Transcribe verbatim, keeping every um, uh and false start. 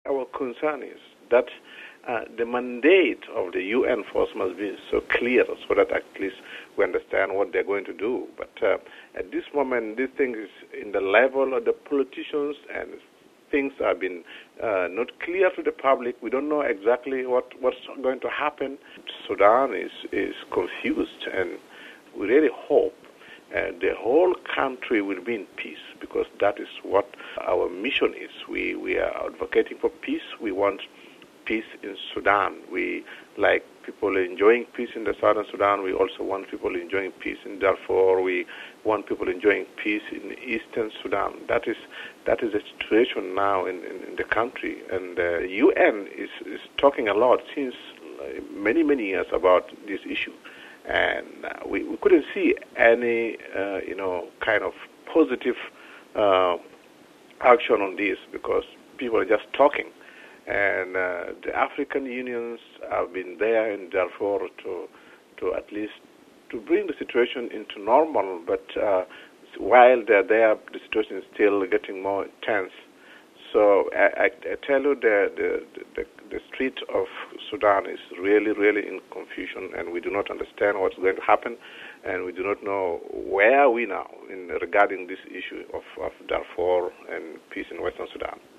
our concern is that uh, the mandate of the U N force must be so clear so that at least we understand what they're going to do. But uh, at this moment, this thing is in the level of the politicians, and things have been uh, not clear to the public. We don't know exactly what, what's going to happen. Sudan is, is confused, and we really hope uh, the whole country will be in peace, because that is what our mission is. We, we are advocating for peace. We want peace in Sudan. We like people enjoying peace in the southern Sudan. We also want people enjoying peace in Darfur. We want people enjoying peace in eastern Sudan. That is that is the situation now in, in, in the country. And the U N is, is talking a lot since many, many years about this issue. And uh, we, we couldn't see any, uh, you know, kind of positive uh, action on this, because people are just talking. And uh, the African unions have been there in Darfur to, to at least to bring the situation into normal. But uh, while they're there, the situation is still getting more intense. So I, I, I tell you, the, the, the, the street of Sudan is really, really in confusion, and we do not understand what's going to happen, and we do not know where are we now in regarding this issue of, of Darfur and peace in Western Sudan.